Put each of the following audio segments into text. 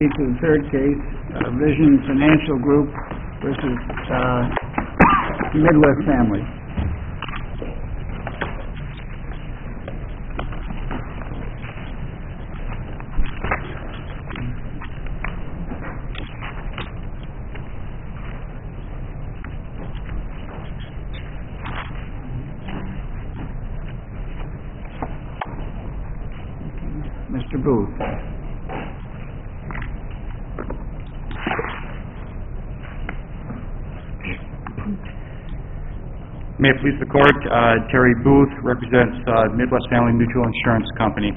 To the third case, Vision Financial Group versus Midwest Family. Mr. Booth. May it please the Court, Terry Booth represents Midwest Family Mutual Insurance Company.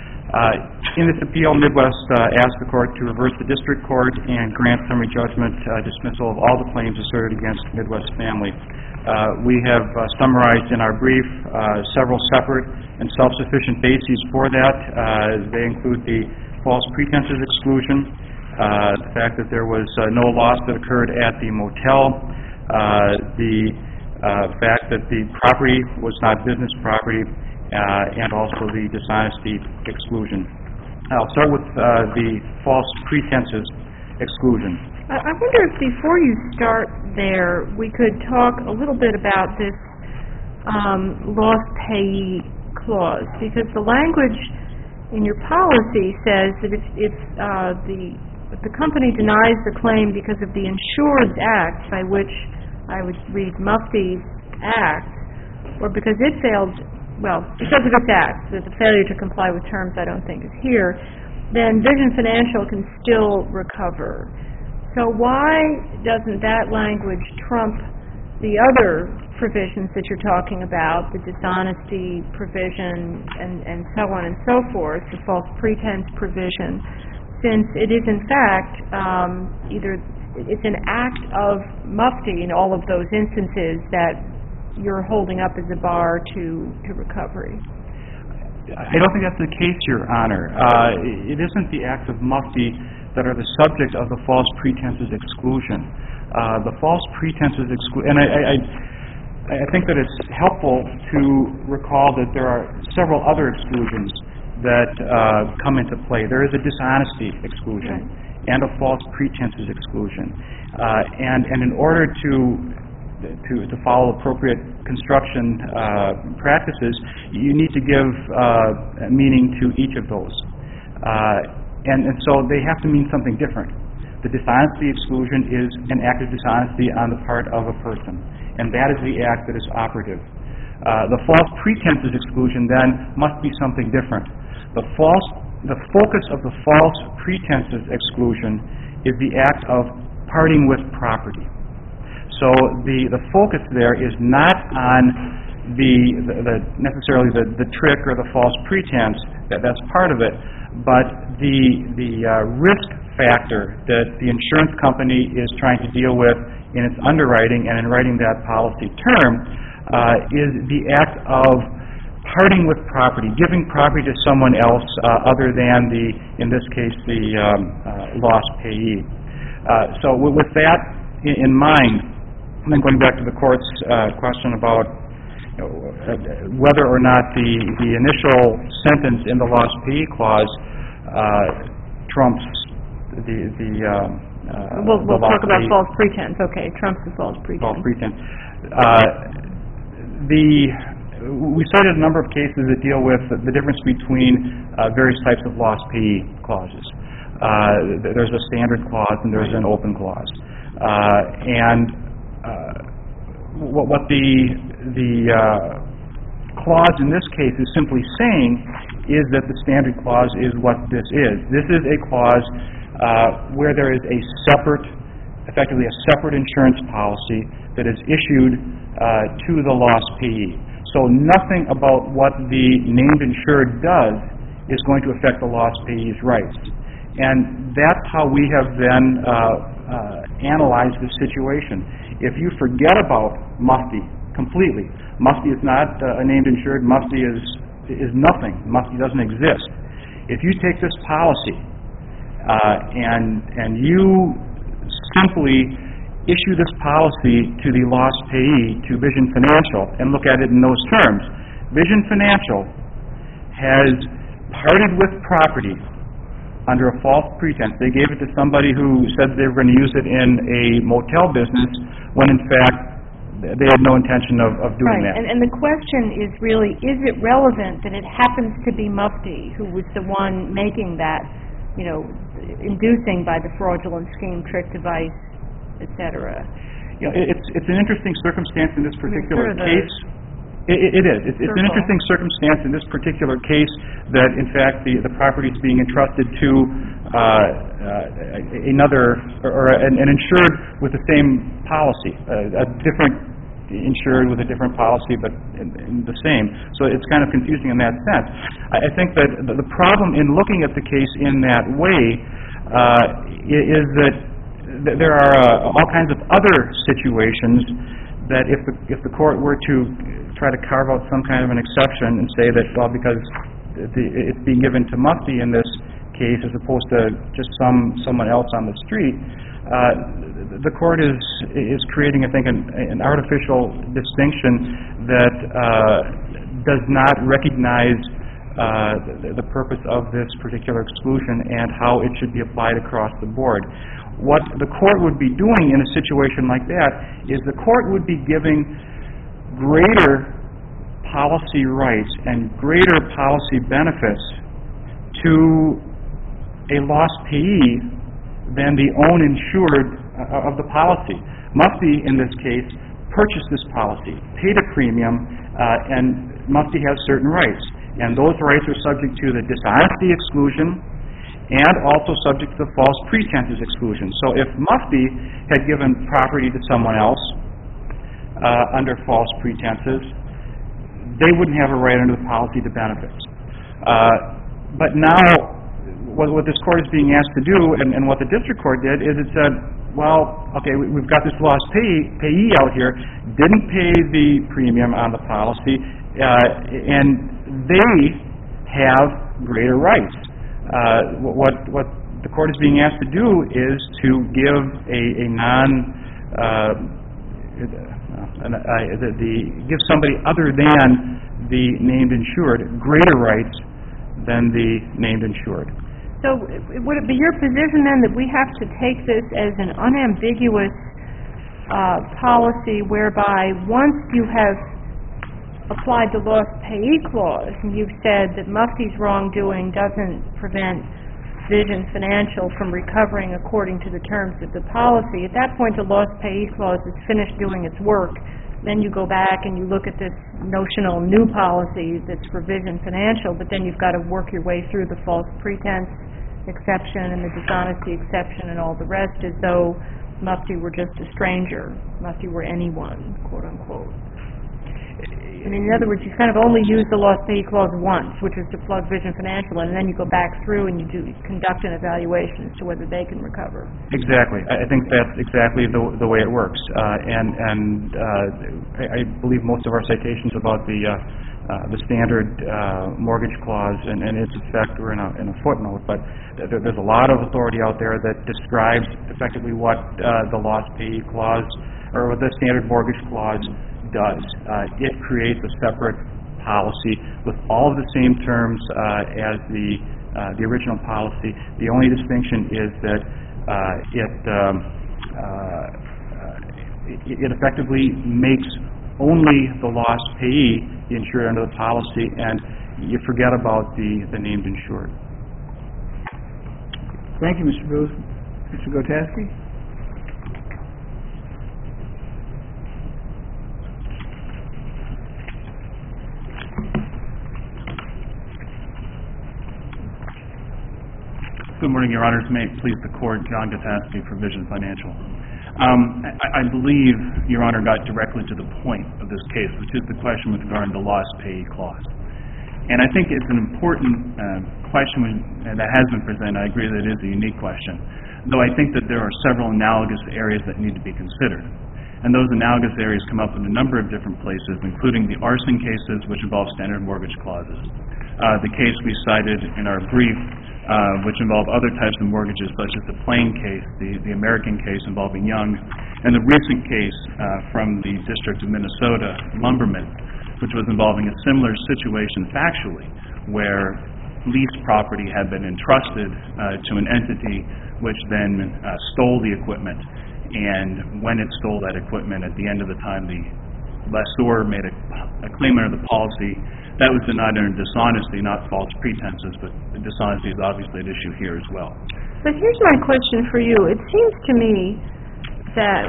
In this appeal, Midwest asked the Court to reverse the District Court and grant summary judgment dismissal of all the claims asserted against Midwest Family. We have summarized in our brief several separate and self-sufficient bases for that. They include the false pretenses exclusion, the fact that there was no loss that occurred at the motel, the fact that the property was not business property, and also the dishonesty exclusion. I'll start with the false pretenses exclusion. I wonder if before you start there, we could talk a little bit about this lost payee clause, because the language in your policy says that if the company denies the claim because of the Insured Act, by which I would read Mufti's Act, or because it failed, well, because of its act, that the failure to comply with terms I don't think is here, then Vision Financial can still recover. So why doesn't that language trump the other provisions that you're talking about, the dishonesty provision and so on and so forth, the false pretense provision, since it is in fact it's an act of Mufti in all of those instances that you're holding up as a bar to recovery? I don't think that's the case, Your Honor. It isn't the acts of Mufti that are the subject of the false pretenses exclusion. The false pretenses exclusion, and I think that it's helpful to recall that there are several other exclusions that come into play. There is a dishonesty exclusion. Right. And a false pretenses exclusion. And in order to follow appropriate construction practices, you need to give meaning to each of those. And so they have to mean something different. The dishonesty exclusion is an act of dishonesty on the part of a person, and that is the act that is operative. The false pretenses exclusion then must be something different. The focus of the false pretenses exclusion is the act of parting with property. So the focus there is not on necessarily the trick or the false pretense, that's part of it, but the risk factor that the insurance company is trying to deal with in its underwriting and in writing that policy term is the act of parting with property, giving property to someone else other than in this case, the lost payee. So with that in mind, and then going back to the Court's question about whether or not the initial sentence in the lost payee clause trumps we'll talk about false pretense. Okay, trumps the false pretense. False pretense. We cited a number of cases that deal with the difference between various types of lost payee clauses. There's a standard clause and there's an open clause. What the clause in this case is simply saying is that the standard clause is what this is. This is a clause where there is effectively a separate insurance policy that is issued to the lost payee. So nothing about what the named insured does is going to affect the lost payee's rights. And that's how we have then analyzed the situation. If you forget about Mufti completely, Mufti is not a named insured, Mufti is nothing, Mufti doesn't exist. If you take this policy and you simply issue this policy to the lost payee, to Vision Financial, and look at it in those terms, Vision Financial has parted with property under a false pretense. They gave it to somebody who said they were going to use it in a motel business when in fact they had no intention of doing Right, that. and the question is really, is it relevant that it happens to be Mufti who was the one making that, inducing by the fraudulent scheme, trick device, et cetera? It's an interesting circumstance in this particular case. It is. It's an interesting circumstance in this particular case that, in fact, the property is being entrusted to another or an insured with the same policy, a different insured with a different policy, but in the same. So it's kind of confusing in that sense. I think that the problem in looking at the case in that way is that there are all kinds of other situations that if the court were to try to carve out some kind of an exception and say that, well, because it's being given to Mufti in this case as opposed to just someone else on the street, the court is creating, I think, an artificial distinction that does not recognize the purpose of this particular exclusion and how it should be applied across the board. What the court would be doing in a situation like that is the court would be giving greater policy rights and greater policy benefits to a lost payee than the own insured of the policy. Mufti, in this case, purchased this policy, paid a premium, and Mufti has certain rights. And those rights are subject to the dishonesty exclusion and also subject to the false pretenses exclusion. So if Mufti had given property to someone else under false pretenses, they wouldn't have a right under the policy to benefits. But now, what this court is being asked to do, and what the district court did, is it said, well, okay, we've got this lost payee out here, didn't pay the premium on the policy, and they have greater rights. What the court is being asked to do is to give give somebody other than the named insured greater rights than the named insured. So would it be your position then that we have to take this as an unambiguous policy whereby once you have applied the lost payee clause and you've said that Mufti's wrongdoing doesn't prevent Vision Financial from recovering according to the terms of the policy, at that point the lost payee clause is finished doing its work. Then you go back and you look at this notional new policy that's for Vision Financial, but then you've got to work your way through the false pretense exception and the dishonesty exception and all the rest as though Mufti were just a stranger, Mufti were anyone, quote unquote. And in other words, you kind of only use the lost payee clause once, which is to plug Vision Financial, and then you go back through and you conduct an evaluation as to whether they can recover. Exactly. I think that's exactly the way it works. I believe most of our citations about the standard mortgage clause and its effect were in a footnote, but there's a lot of authority out there that describes effectively what the lost payee clause or what the standard mortgage clause does. It creates a separate policy with all of the same terms as the original policy. The only distinction is that it effectively makes only the lost payee the insured under the policy, and you forget about the named insured. Thank you, Mr. Booth. Mr. Gotaski? Good morning, Your Honors. May it please the Court, John Gotaski for Vision Financial. I believe Your Honor got directly to the point of this case, which is the question with regard to the lost payee clause. And I think it's an important question that has been presented. I agree that it is a unique question, though I think that there are several analogous areas that need to be considered. And those analogous areas come up in a number of different places, including the arson cases, which involve standard mortgage clauses. The case we cited in our brief, which involve other types of mortgages, such as the Plain case, the American case involving Young, and the recent case from the District of Minnesota, Lumberman, which was involving a similar situation factually, where leased property had been entrusted to an entity which then stole the equipment. And when it stole that equipment, at the end of the time, the lessor made a claim under the policy. That was denied under dishonesty, not false pretenses, but dishonesty is obviously an issue here as well. But here's my question for you. It seems to me that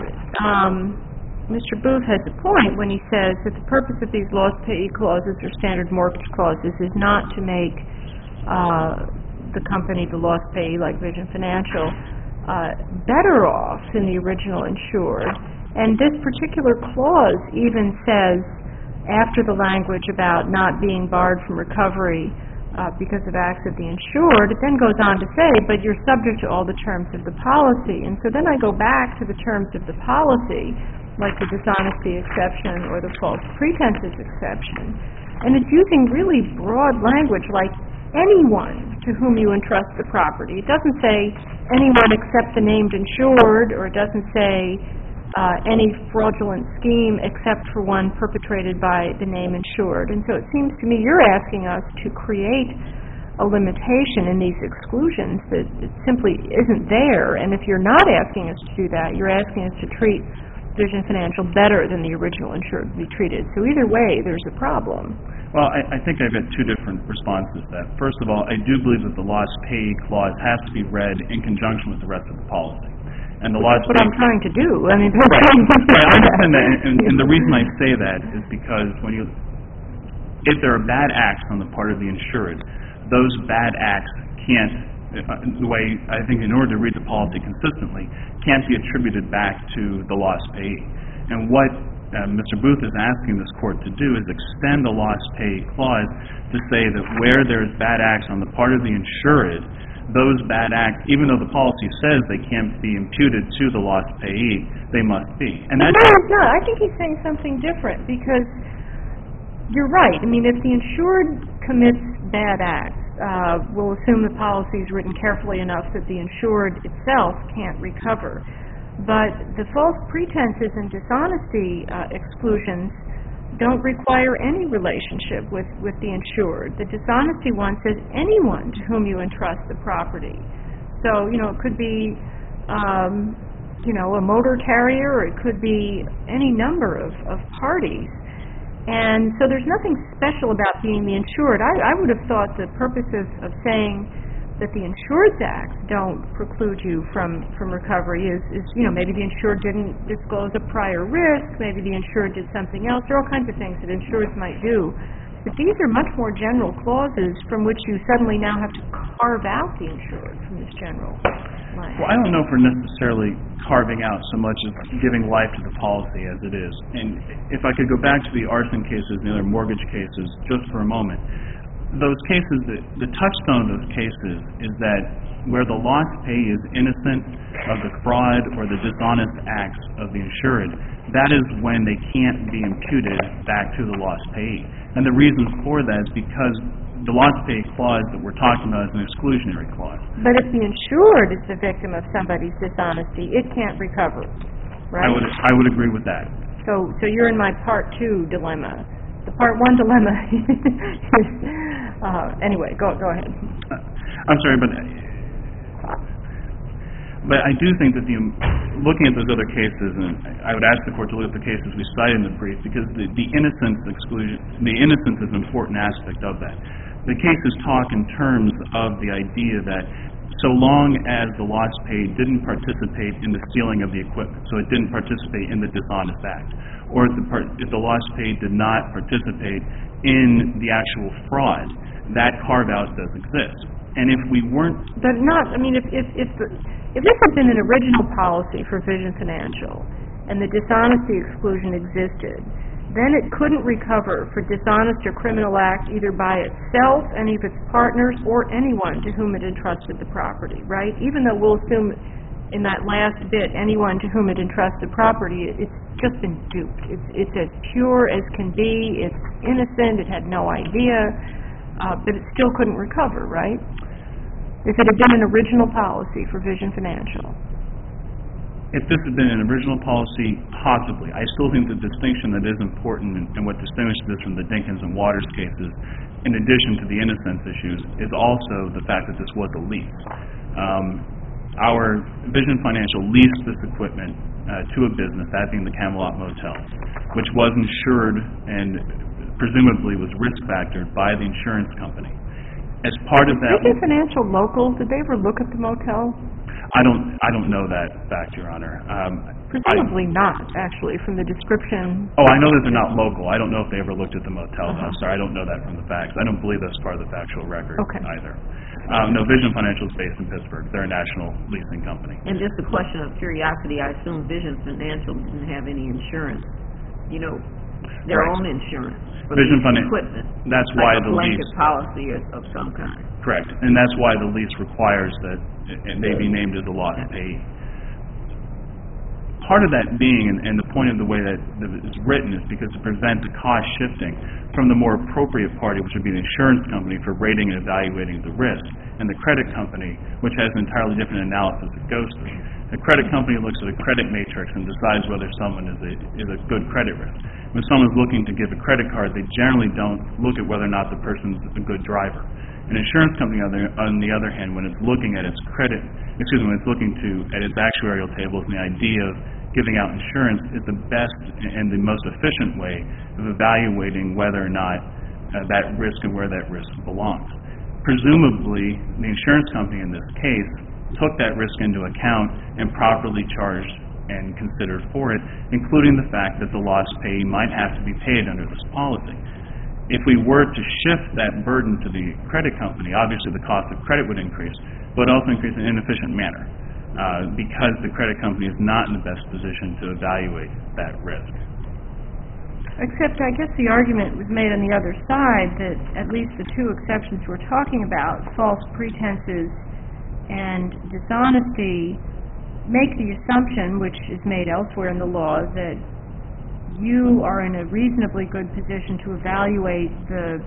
Mr. Booth has a point when he says that the purpose of these lost payee clauses or standard mortgage clauses is not to make the company, the lost payee like Vision Financial, better off than the original insured. And this particular clause even says, after the language about not being barred from recovery because of acts of the insured, it then goes on to say, but you're subject to all the terms of the policy. And so then I go back to the terms of the policy, like the dishonesty exception or the false pretenses exception. And it's using really broad language like anyone to whom you entrust the property. It doesn't say anyone except the named insured, or it doesn't say any fraudulent scheme except for one perpetrated by the name insured. And so it seems to me you're asking us to create a limitation in these exclusions that it simply isn't there. And if you're not asking us to do that, you're asking us to treat Vision Financial better than the original insured to be treated. So either way, there's a problem. Well, I think I've got two different responses to that. First of all, I do believe that the lost payee clause has to be read in conjunction with the rest of the policy. And the lost That's what I'm trying to do. I mean, I understand that, and the reason I say that is because if there are bad acts on the part of the insured, those bad acts can't, the way I think in order to read the policy consistently, can't be attributed back to the lost payee. And what Mr. Booth is asking this court to do is extend the lost payee clause to say that where there's bad acts on the part of the insured, those bad acts, even though the policy says they can't be imputed to the lost payee, they must be. And that's no, I think he's saying something different, because you're right. I mean, if the insured commits bad acts, we'll assume the policy is written carefully enough that the insured itself can't recover. But the false pretenses and dishonesty exclusions don't require any relationship with the insured. The dishonesty one says anyone to whom you entrust the property. So, it could be, a motor carrier, or it could be any number of parties. And so there's nothing special about being the insured. I would have thought the purpose of saying that the Insured's Acts don't preclude you from recovery is maybe the insured didn't disclose a prior risk, maybe the insured did something else. There are all kinds of things that insureds might do. But these are much more general clauses from which you suddenly now have to carve out the insured from this general language. Well, I don't know if we're necessarily carving out so much as giving life to the policy as it is. And if I could go back to the arson cases and the other mortgage cases just for a moment, those cases, the touchstone of those cases is that where the lost payee is innocent of the fraud or the dishonest acts of the insured, that is when they can't be imputed back to the lost payee. And the reason for that is because the lost payee clause that we're talking about is an exclusionary clause. But if the insured is the victim of somebody's dishonesty, it can't recover, right? I would agree with that. So you're in my part 2 dilemma. The part 1 dilemma is... anyway, go ahead. I'm sorry, but I do think that looking at those other cases, and I would ask the court to look at the cases we cited in the brief, because the innocence exclusion, the innocence is an important aspect of that. The cases talk in terms of the idea that so long as the lost payee didn't participate in the stealing of the equipment, so it didn't participate in the dishonest act, or if the lost payee did not participate in the actual fraud, that carve-out does exist. And if we weren't... But not, I mean, if this had been an original policy for Vision Financial, and the dishonesty exclusion existed, then it couldn't recover for dishonest or criminal act either by itself, any of its partners, or anyone to whom it entrusted the property, right? Even though we'll assume in that last bit, anyone to whom it entrusted property, it's just been duped. It's as pure as can be. It's innocent. It had no idea. But it still couldn't recover, right? If it had been an original policy for Vision Financial. If this had been an original policy, possibly. I still think the distinction that is important and what distinguishes this from the Dinkins and Waters cases in addition to the innocence issues, is also the fact that this was a lease. Our Vision Financial leased this equipment to a business, that being the Camelot Motel, which was insured and presumably was risk factored by the insurance company. As part of that, Vision Financial local, did they ever look at the motel? I don't know that fact, Your Honor. Presumably not, actually, from the description. Oh, I know that they're not local. I don't know if they ever looked at the motel. I'm sorry, I don't know that from the facts. I don't believe that's part of the factual record either. No, Vision Financial is based in Pittsburgh. They're a national leasing company. And just a question of curiosity, I assume Vision Financial didn't have any insurance, their own insurance for the equipment. That's why the lease. Like a blanket policy of some kind. Correct. And that's why the lease requires that they be named as a loss payee. Part of that being, and the point of the way that it's written, is because to prevent the cost shifting from the more appropriate party, which would be the insurance company for rating and evaluating the risk, and the credit company, which has an entirely different analysis it goes through. The credit company looks at a credit matrix and decides whether someone is a good credit risk. When someone's looking to give a credit card, they generally don't look at whether or not the person's a good driver. An insurance company, on the other hand, when it's looking at its when it's looking at its actuarial tables and the idea of giving out insurance, is the best and the most efficient way of evaluating whether or not that risk and where that risk belongs. Presumably, the insurance company in this case took that risk into account and properly charged and considered for it, including the fact that the loss payee might have to be paid under this policy. If we were to shift that burden to the credit company, obviously the cost of credit would increase, but also increase in an inefficient manner because the credit company is not in the best position to evaluate that risk. Except I guess the argument was made on the other side that at least the two exceptions we're talking about, false pretenses and dishonesty, make the assumption, which is made elsewhere in the law, that you are in a reasonably good position to evaluate the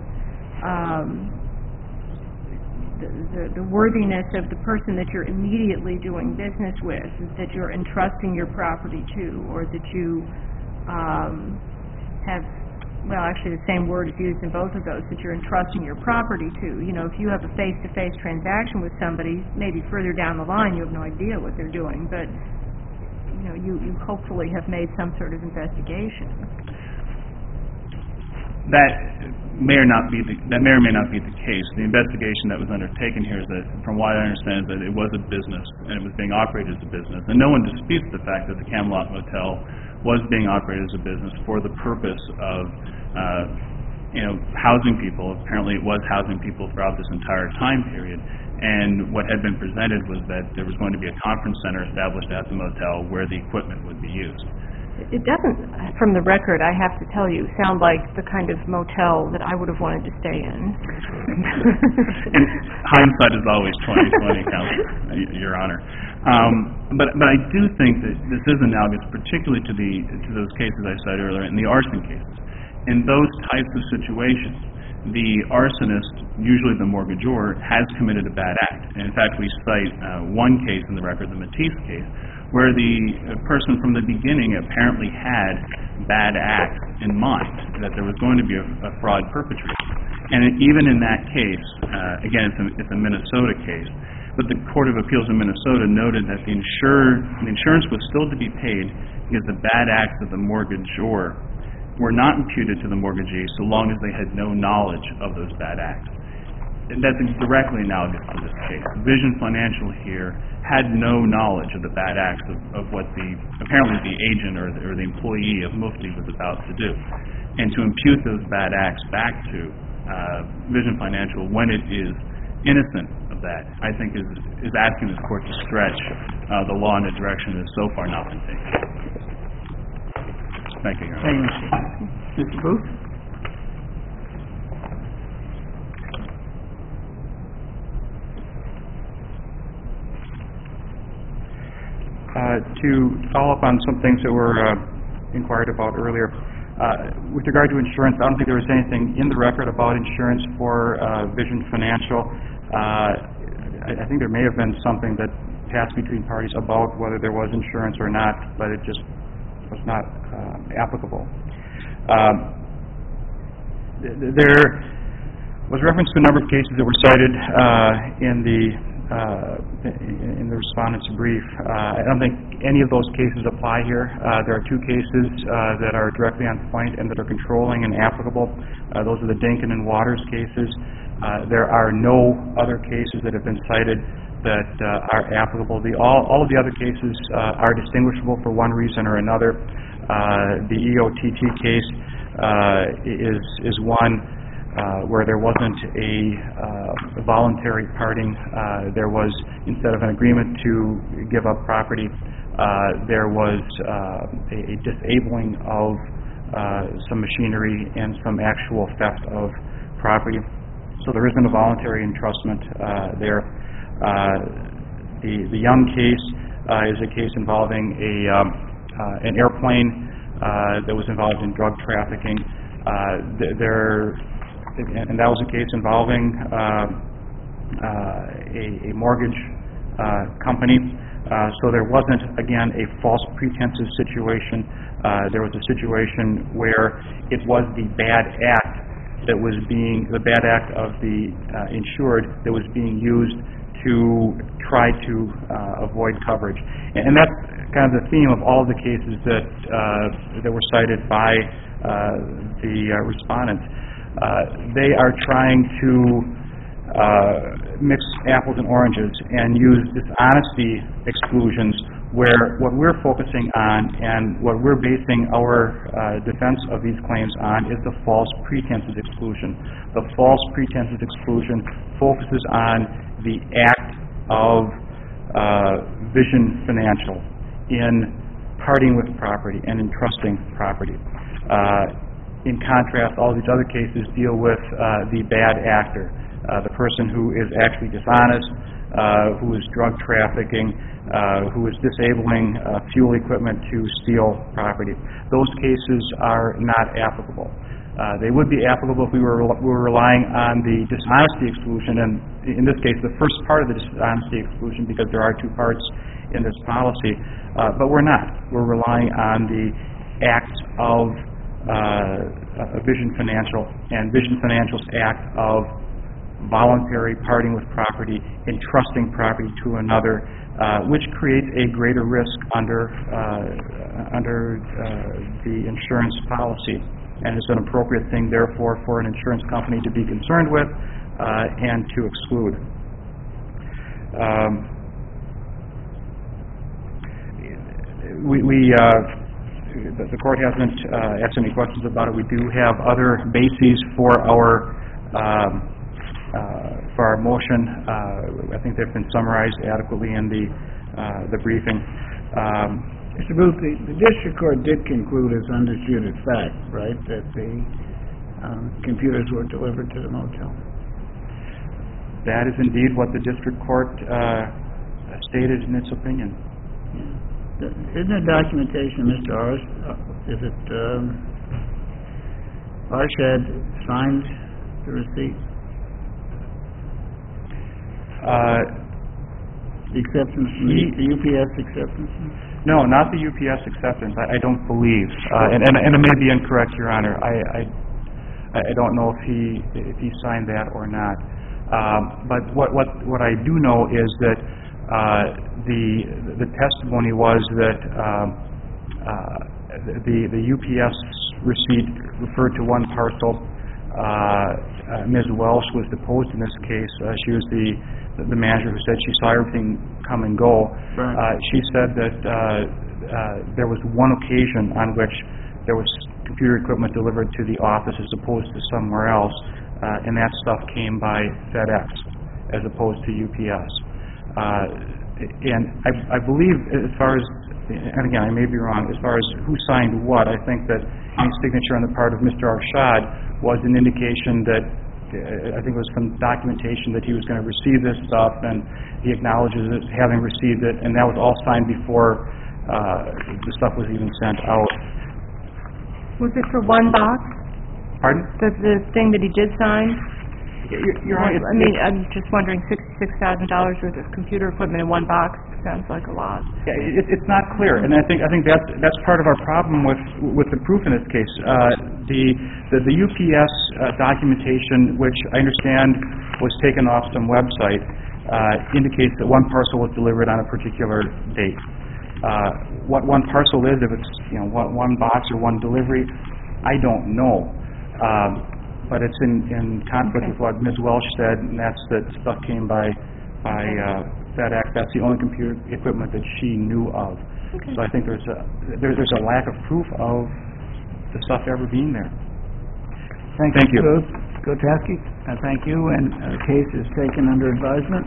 worthiness of the person that you're immediately doing business with, that you're entrusting your property to, or that you have, well, actually the same word is used in both of those, that you're entrusting your property to. If you have a face-to-face transaction with somebody, maybe further down the line you have no idea what they're doing, but you hopefully have made some sort of investigation. That may or may not be the case. The investigation that was undertaken here is that, from what I understand, is that it was a business and it was being operated as a business. And no one disputes the fact that the Camelot Motel was being operated as a business for the purpose of housing people. Apparently it was housing people throughout this entire time period. And what had been presented was that there was going to be a conference center established at the motel where the equipment would be used. It doesn't, from the record, I have to tell you, sound like the kind of motel that I would have wanted to stay in. And hindsight is always 20/20, Your Honor. But I do think that this is analogous, particularly to those cases I cited earlier, in the arson cases. In those types of situations, the arsonist, usually the mortgagor, has committed a bad act. And in fact, we cite one case in the record, the Matisse case, where the person from the beginning apparently had bad acts in mind, that there was going to be a fraud perpetrated. And even in that case, again, it's a Minnesota case, but the Court of Appeals in Minnesota noted that the insurance was still to be paid because the bad acts of the mortgagor were not imputed to the mortgagee so long as they had no knowledge of those bad acts. And that's directly analogous to this case. Vision Financial here had no knowledge of the bad acts of what apparently the agent or the employee of Mufti was about to do. And to impute those bad acts back to Vision Financial when it is innocent of that, I think is asking this court to stretch the law in a direction that has so far not been taken. Thank you, Your Honor. Thank you, Mr. Booth. To follow up on some things that were inquired about earlier, with regard to insurance, I don't think there was anything in the record about insurance for Vision Financial. I think there may have been something that passed between parties about whether there was insurance or not, but it just was not applicable. was reference to a number of cases that were cited in the respondent's brief. I don't think any of those cases apply here. There are two cases that are directly on point and that are controlling and applicable. Those are the Dinkin and Waters cases. There are no other cases that have been cited that are applicable. All of the other cases are distinguishable for one reason or another. The EOTT case is one where there wasn't a voluntary parting. There was, instead of an agreement to give up property, there was a disabling of some machinery and some actual theft of property. So there isn't a voluntary entrustment there. The Young case is a case involving an airplane that was involved in drug trafficking. And that was a case involving a mortgage company. So there wasn't, again, a false pretenses situation. There was a situation where it was the bad act that was the bad act of the insured that was being used to try to avoid coverage. And that's kind of the theme of all of the cases that were cited by the respondents. They are trying to mix apples and oranges and use dishonesty exclusions, where what we're focusing on and what we're basing our defense of these claims on is the false pretenses exclusion. The false pretenses exclusion focuses on the act of Vision Financial in parting with property and entrusting property. In contrast, all these other cases deal with the bad actor, the person who is actually dishonest, who is drug trafficking, who is disabling fuel equipment to steal property. Those cases are not applicable. They would be applicable if we were relying on the dishonesty exclusion, and in this case, the first part of the dishonesty exclusion, because there are two parts in this policy, but we're not. We're relying on the acts of Vision Financial and Vision Financial's act of voluntary parting with property, entrusting property to another, which creates a greater risk under the insurance policy. And it's an appropriate thing, therefore, for an insurance company to be concerned with and to exclude. The court hasn't asked any questions about it. We do have other bases for our motion. I think they've been summarized adequately in the briefing. Mr. Booth, the district court did conclude as undisputed fact, right, that the computers were delivered to the motel. That is indeed what the district court stated in its opinion. Isn't there documentation, Mr. Ars, is it Arshad signed the receipt? The acceptance, the UPS acceptance? No, not the UPS acceptance. I don't believe, and it may be incorrect, Your Honor. I don't know if he signed that or not. But what I do know is that the testimony was that the UPS receipt referred to one parcel. Ms. Welsh was deposed in this case. She was the manager who said she saw everything come and go. Right. She said that there was one occasion on which there was computer equipment delivered to the office as opposed to somewhere else, and that stuff came by FedEx as opposed to UPS. And I believe, as far as, and again, I may be wrong, as far as who signed what, I think that any signature on the part of Mr. Arshad was an indication that, I think it was some documentation that he was going to receive this stuff, and he acknowledges it, having received it, and that was all signed before the stuff was even sent out. Was it for one box? Pardon? The thing that he did sign? You're right. I mean, I'm just wondering, $66,000 worth of computer equipment in one box? sounds like a lot. Yeah, it's not clear, and I think that's part of our problem with the proof in this case. The UPS documentation, which I understand was taken off some website, indicates that one parcel was delivered on a particular date. What one parcel is, if it's one box or one delivery, I don't know. But it's in conflict with what Ms. Welsh said, and that's that stuff came by FedEx. That's the only computer equipment that she knew of. So I think there's a lack of proof of the stuff ever being there. Thank you. Gotaski, thank you, and the case is taken under advisement.